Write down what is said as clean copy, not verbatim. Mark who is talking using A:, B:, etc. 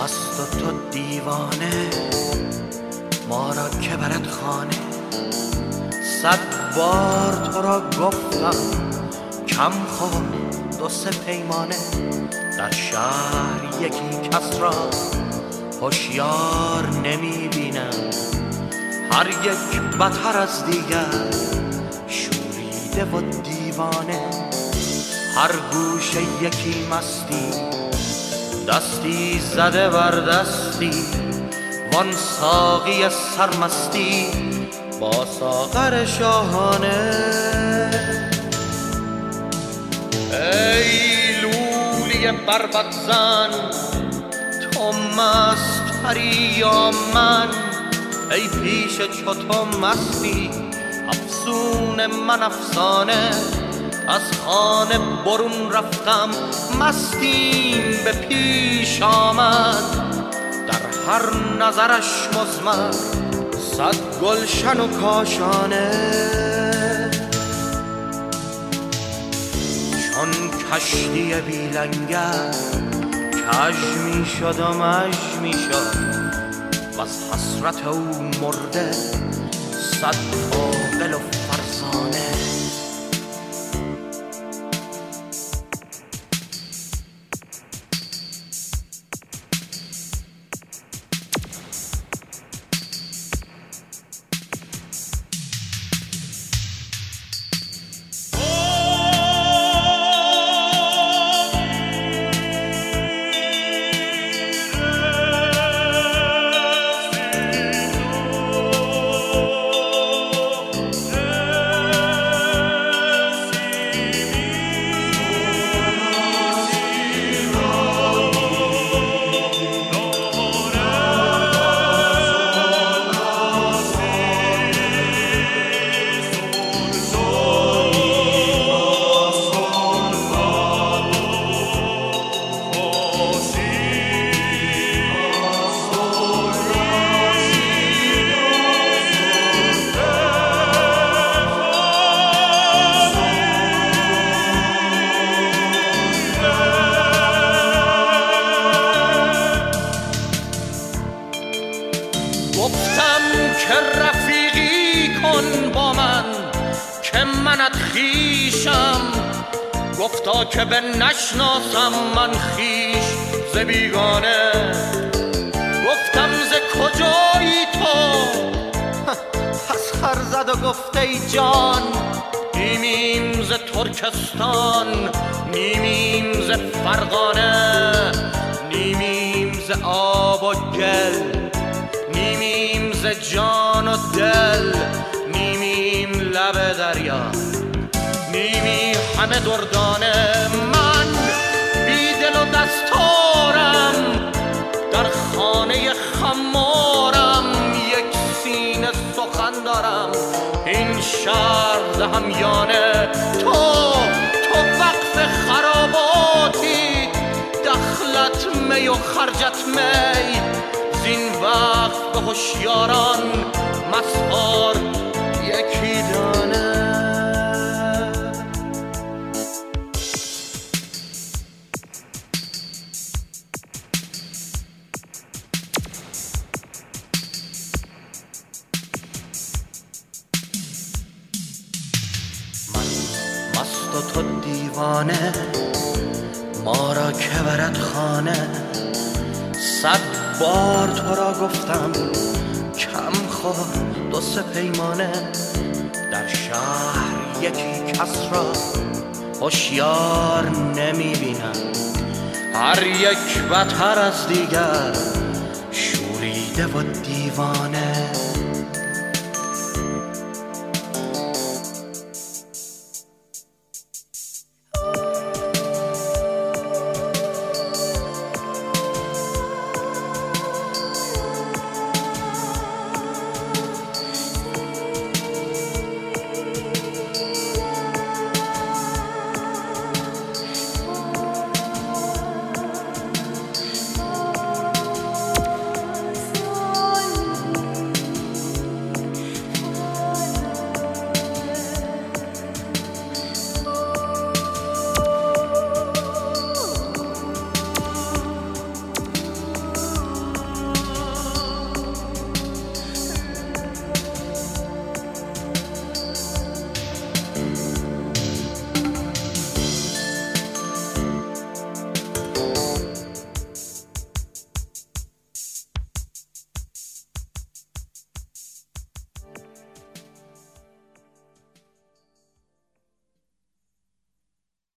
A: مست و تو دیوانه، ما را که برد خانه. 100 بار تو را گفتم کم خور 2-3 پیمانه. در شهر یکی کس را هوشیار نمی بینم، هر یک بتر از دیگر شوریده و دیوانه. هر گوشه یکی مستی، دستی زده بر دستی، وان ساقی سرمستی با ساغر شاهانه. ای لولی بربط زن، تو مستری یا من؟ ای پیش چو تو مستی، افسون من افسانه. از خانه برون رفتم، مستیم به پیش آمد. در هر نظرش مضمر 100 گلشن و کاشانه. چون کشتی بی لنگر کج می شد و مژ می شد، و از حسرت او مرده 100 عاقل و فرزانه. گفتم که رفیقی کن با من، که منت خویشم. گفتا که به نشناسم من خویش ز بیگانه. گفتم ز کجایی تو؟ پس خر زد و گفت ای جان، نیمیم ز ترکستان، نیمیم ز فرغانه، نیمیم ز آب و گل، نیمیم ز جان و دل، نیمیم لب دریا، نیمی همه دردانه. من بی دل و دستارم، در خانه خمارم، یک سینه سخن دارم، این شهر دهم یانه. تو وقف خراباتی، دخلت می و خرجت می، زین وقت به هوشیاران مسخار یکی دانه. من مست و تو دیوانه، ما را که برد خانه. 100 بار تو را گفتم کم خور 2-3 پیمانه. در شهر یکی کس را هوشیار نمی بینم، هر یک بتر از دیگر شوریده و دیوانه.